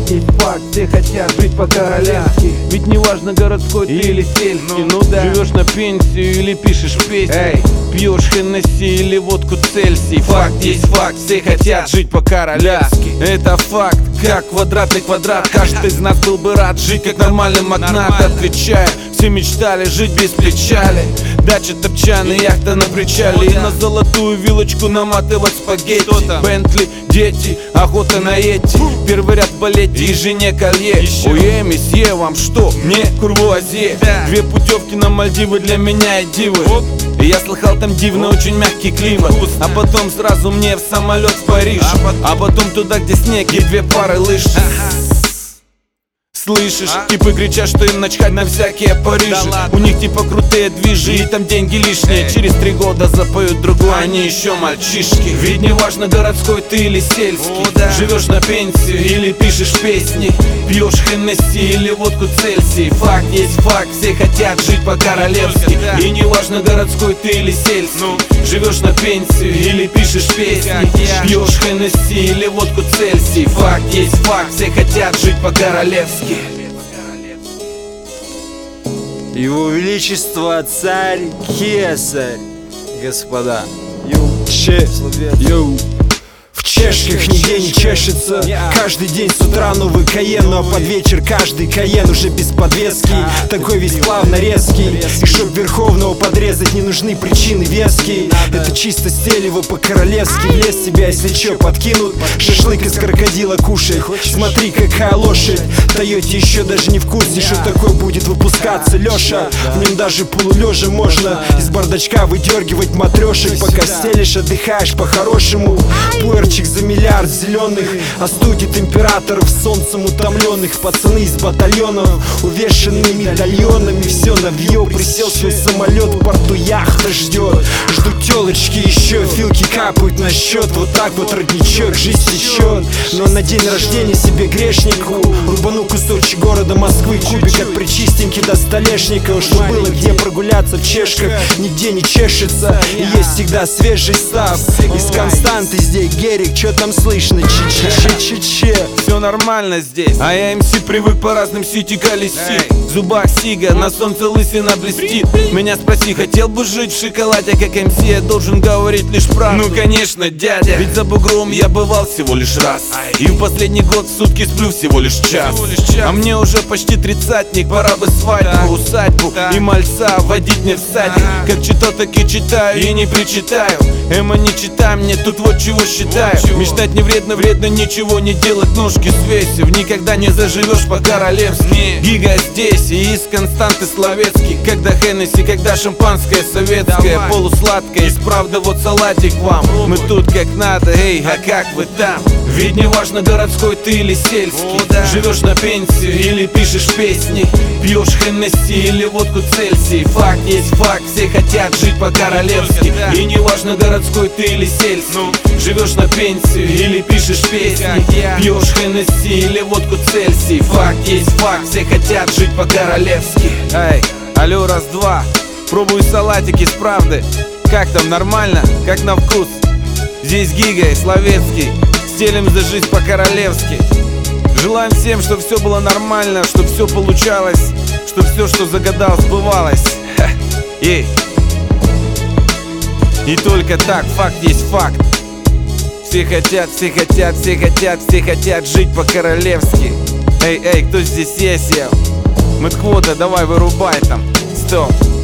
есть факт, все хотят жить по-королевски. Ведь не важно, городской ты или сельский. Ну да, живешь на пенсию или пишешь песни, пьешь Хеннесси или водку Цельсий. Факт есть факт, все хотят жить по-королевски. Это факт, как квадратный квадрат. Каждый из нас был бы рад жить как нормальный магнат. Отвечаю, все мечтали жить без печали. Дача, топчан и яхта на причале. И на золотую вилочку наматывать спагетти. Бентли, дети, охота на эти. Первый ряд в балете и жене колье. Ой, месье, вам что? Мне курвуазье. 2 путевки на Мальдивы для меня и дивы. И я слыхал, там дивно, очень мягкий климат. А потом сразу мне в самолет в Париж. А потом туда, где снег и 2 пары лыж. Слышишь, типы кричат, что им начхать на всякие Парижи. У них типа крутые движи и там деньги лишние. Через 3 года запоют другую, они еще мальчишки. Ведь не важно, городской ты или сельский. Живешь на пенсию или пишешь песни, пьешь Хеннесси или водку Цельсий. Факт есть факт, все хотят жить по-королевски. И не важно, городской ты или сельский. Живешь на пенсию или пишешь песни, пьешь Хеннесси или водку Цельсий. Факт есть факт, все хотят жить по-королевски. Его Величество царь Кесарь, господа. Йоу. В чешках нигде не чешется. Каждый день с утра новый Каен, но под вечер каждый Каен уже без подвески. Такой весь плавно резкий. И чтоб Верховного подрезать, не нужны причины веские. Это чисто стиль его по-королевски. В лес тебя, если чё, подкинут. Шашлык из крокодила кушай. Смотри, какая лошадь. Тойоте еще даже не в курсе, что такое будет выпускаться Леша. В нем даже полулежа можно из бардачка выдергивать матрешек. Пока стелишь, отдыхаешь по-хорошему. Пуэрчик за миллиард зеленых остудит императоров солнцем утомленных. Пацаны из батальонов, увешанные медальонами. Все навье, присел свой самолет, в порту яхта ждет. Ждут телочки еще, филки капают на счет. Вот так вот, родничок, жизнь течет. Но на день рождения себе грешнику рубану кусочек города Москвы, кубик от причистеньки до Столешникова. Что было где прогуляться в чешках, нигде не чешется. И есть всегда свежий став из Константы, здесь Герик, чё там слышно? Че-че-че-че-че. Все нормально здесь, а я МС привык по разным сити колесить. В зубах сига, на солнце лысина блестит. Меня спроси, хотел бы жить в шоколаде, как МС, я должен говорить лишь правду. Ну конечно, дядя, ведь за бугром я бывал всего лишь раз. И в последний год в сутки сплю всего лишь час. А мне уже почти 30-ник, пора бы свадьбу, усадьбу и мальца водить мне в садик. Как читал, так и читаю и не причитаю. Эма, не читай мне, тут вот чего считаю. Мечтать не вредно, вредно ничего не делать. Ножки свесив, никогда не заживешь по-королевски. Гига здесь и из Константы Словецкий. Когда Хеннесси, когда шампанское советское, полусладкое, из правды вот салатик вам. Мы тут как надо, эй, а как вы там? Ведь не важно, городской ты или сельский. Живешь на пенсию или пишешь песни, пьешь Хеннесси или водку Цельсий. Факт есть факт, все хотят жить по-королевски. И не важно, городской ты или сельский. Живешь на пенсию или пишешь песни, пьешь Хеннесси или водку Цельсий. Факт есть факт, все хотят жить по-королевски. Эй, алло, раз-два, пробуй салатик из правды. Как там, нормально? Как на вкус? Здесь Гига и Словецкий, стелим за жизнь по-королевски. Желаем всем, чтобы все было нормально, чтобы все получалось, чтобы все, что загадал, сбывалось. И только так, факт есть факт. Все хотят, все хотят, все хотят, все хотят жить по-королевски. Эй, кто здесь есть, я? Мэтквота, давай вырубай там. Стоп.